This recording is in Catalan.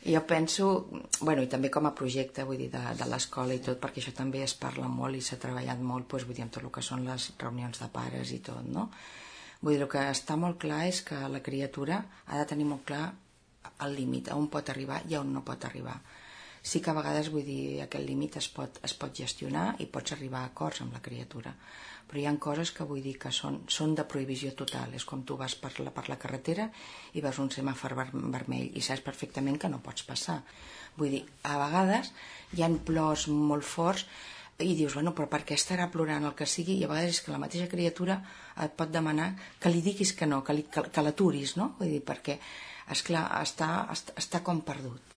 Jo penso, bueno, i també com a projecte, vull dir, de l'escola i tot, perquè això també es parla molt i s'ha treballat molt, doncs, vull dir, amb tot el que són les reunions de pares i tot, no? Vull dir, el que està molt clar és que la criatura ha de tenir molt clar el límit, on pot arribar i on no pot arribar. Sí que a vegades, vull dir, aquest límit es pot gestionar i pots arribar a acords amb la criatura, però hi ha coses que vull dir que són de prohibició total. És com tu vas per la carretera i veus un semàfor vermell i saps perfectament que no pots passar. Vull dir, a vegades hi ha plors molt forts i dius, bueno, però per què estarà plorant el que sigui? I a vegades és que la mateixa criatura et pot demanar que li diguis que no, que l'aturis, no? Vull dir, perquè, esclar, està com perdut.